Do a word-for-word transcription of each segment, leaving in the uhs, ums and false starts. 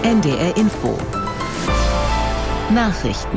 N D R Info Nachrichten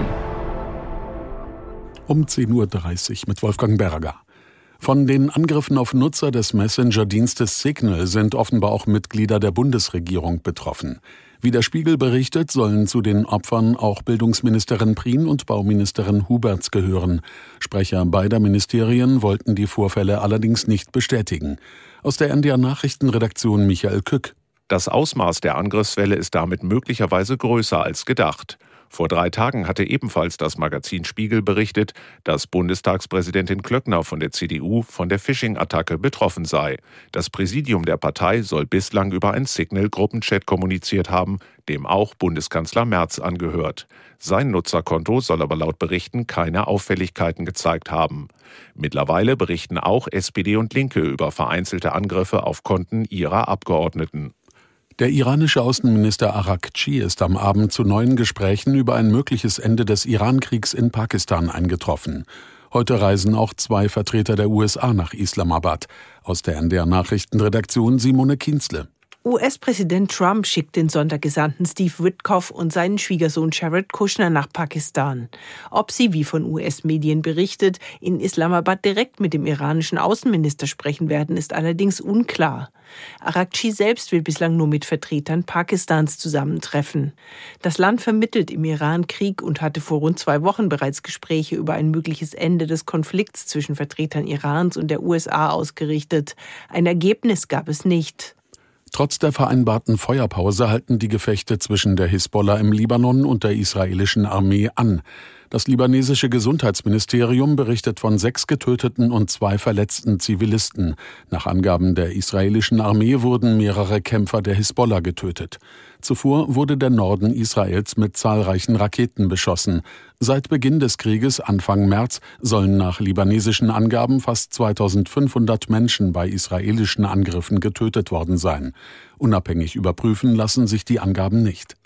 um zehn Uhr dreißig mit Wolfgang Berger. Von den Angriffen auf Nutzer des Messenger-Dienstes Signal sind offenbar auch Mitglieder der Bundesregierung betroffen. Wie der Spiegel berichtet, sollen zu den Opfern auch Bildungsministerin Prien und Bauministerin Huberts gehören. Sprecher beider Ministerien wollten die Vorfälle allerdings nicht bestätigen. Aus der N D R-Nachrichtenredaktion Michael Kück. Das Ausmaß der Angriffswelle ist damit möglicherweise größer als gedacht. Vor drei Tagen hatte ebenfalls das Magazin Spiegel berichtet, dass Bundestagspräsidentin Klöckner von der C D U von der Phishing-Attacke betroffen sei. Das Präsidium der Partei soll bislang über ein Signal-Gruppenchat kommuniziert haben, dem auch Bundeskanzler Merz angehört. Sein Nutzerkonto soll aber laut Berichten keine Auffälligkeiten gezeigt haben. Mittlerweile berichten auch S P D und Linke über vereinzelte Angriffe auf Konten ihrer Abgeordneten. Der iranische Außenminister Araghchi ist am Abend zu neuen Gesprächen über ein mögliches Ende des Iran-Kriegs in Pakistan eingetroffen. Heute reisen auch zwei Vertreter der U S A nach Islamabad. Aus der N D R-Nachrichtenredaktion Simone Kienzle. U S-Präsident Trump schickt den Sondergesandten Steve Witkoff und seinen Schwiegersohn Jared Kushner nach Pakistan. Ob sie, wie von U S-Medien berichtet, in Islamabad direkt mit dem iranischen Außenminister sprechen werden, ist allerdings unklar. Araghchi selbst will bislang nur mit Vertretern Pakistans zusammentreffen. Das Land vermittelt im Iran-Krieg und hatte vor rund zwei Wochen bereits Gespräche über ein mögliches Ende des Konflikts zwischen Vertretern Irans und der U S A ausgerichtet. Ein Ergebnis gab es nicht. Trotz der vereinbarten Feuerpause halten die Gefechte zwischen der Hisbollah im Libanon und der israelischen Armee an. Das libanesische Gesundheitsministerium berichtet von sechs getöteten und zwei verletzten Zivilisten. Nach Angaben der israelischen Armee wurden mehrere Kämpfer der Hisbollah getötet. Zuvor wurde der Norden Israels mit zahlreichen Raketen beschossen. Seit Beginn des Krieges, Anfang März, sollen nach libanesischen Angaben fast zweitausendfünfhundert Menschen bei israelischen Angriffen getötet worden sein. Unabhängig überprüfen lassen sich die Angaben nicht.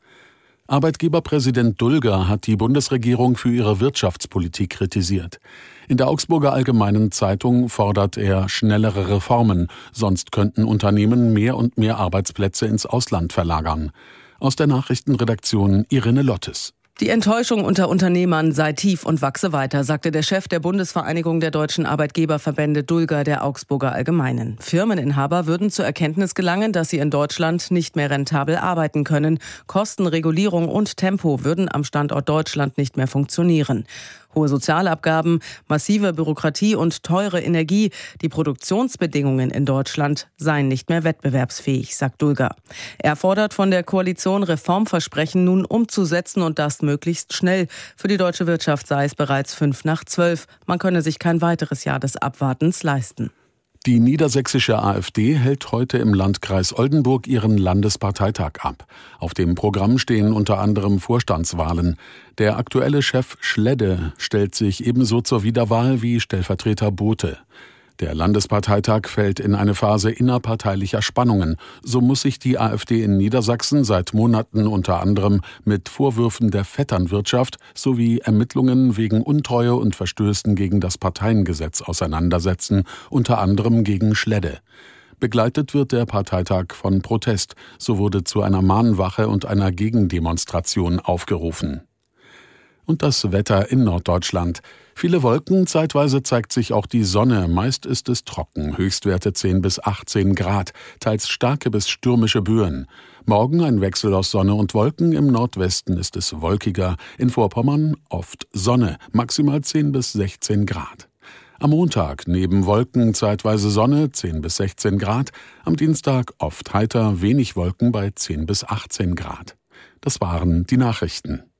Arbeitgeberpräsident Dulger hat die Bundesregierung für ihre Wirtschaftspolitik kritisiert. In der Augsburger Allgemeinen Zeitung fordert er schnellere Reformen, sonst könnten Unternehmen mehr und mehr Arbeitsplätze ins Ausland verlagern. Aus der Nachrichtenredaktion Irene Lottes. Die Enttäuschung unter Unternehmern sei tief und wachse weiter, sagte der Chef der Bundesvereinigung der deutschen Arbeitgeberverbände Dulger der Augsburger Allgemeinen. Firmeninhaber würden zur Erkenntnis gelangen, dass sie in Deutschland nicht mehr rentabel arbeiten können. Kosten, Regulierung und Tempo würden am Standort Deutschland nicht mehr funktionieren. Hohe Sozialabgaben, massive Bürokratie und teure Energie, die Produktionsbedingungen in Deutschland seien nicht mehr wettbewerbsfähig, sagt Dulger. Er fordert von der Koalition, Reformversprechen nun umzusetzen und das möglichst schnell. Für die deutsche Wirtschaft sei es bereits fünf nach zwölf. Man könne sich kein weiteres Jahr des Abwartens leisten. Die niedersächsische AfD hält heute im Landkreis Oldenburg ihren Landesparteitag ab. Auf dem Programm stehen unter anderem Vorstandswahlen. Der aktuelle Chef Schledde stellt sich ebenso zur Wiederwahl wie Stellvertreter Bothe. Der Landesparteitag fällt in eine Phase innerparteilicher Spannungen. So muss sich die AfD in Niedersachsen seit Monaten unter anderem mit Vorwürfen der Vetternwirtschaft sowie Ermittlungen wegen Untreue und Verstößen gegen das Parteiengesetz auseinandersetzen, unter anderem gegen Schledde. Begleitet wird der Parteitag von Protest. So wurde zu einer Mahnwache und einer Gegendemonstration aufgerufen. Und das Wetter in Norddeutschland. Viele Wolken, zeitweise zeigt sich auch die Sonne. Meist ist es trocken, Höchstwerte zehn bis achtzehn Grad, teils starke bis stürmische Böen. Morgen ein Wechsel aus Sonne und Wolken, im Nordwesten ist es wolkiger, in Vorpommern oft Sonne, maximal zehn bis sechzehn Grad. Am Montag neben Wolken zeitweise Sonne, zehn bis sechzehn Grad, am Dienstag oft heiter, wenig Wolken bei zehn bis achtzehn Grad. Das waren die Nachrichten.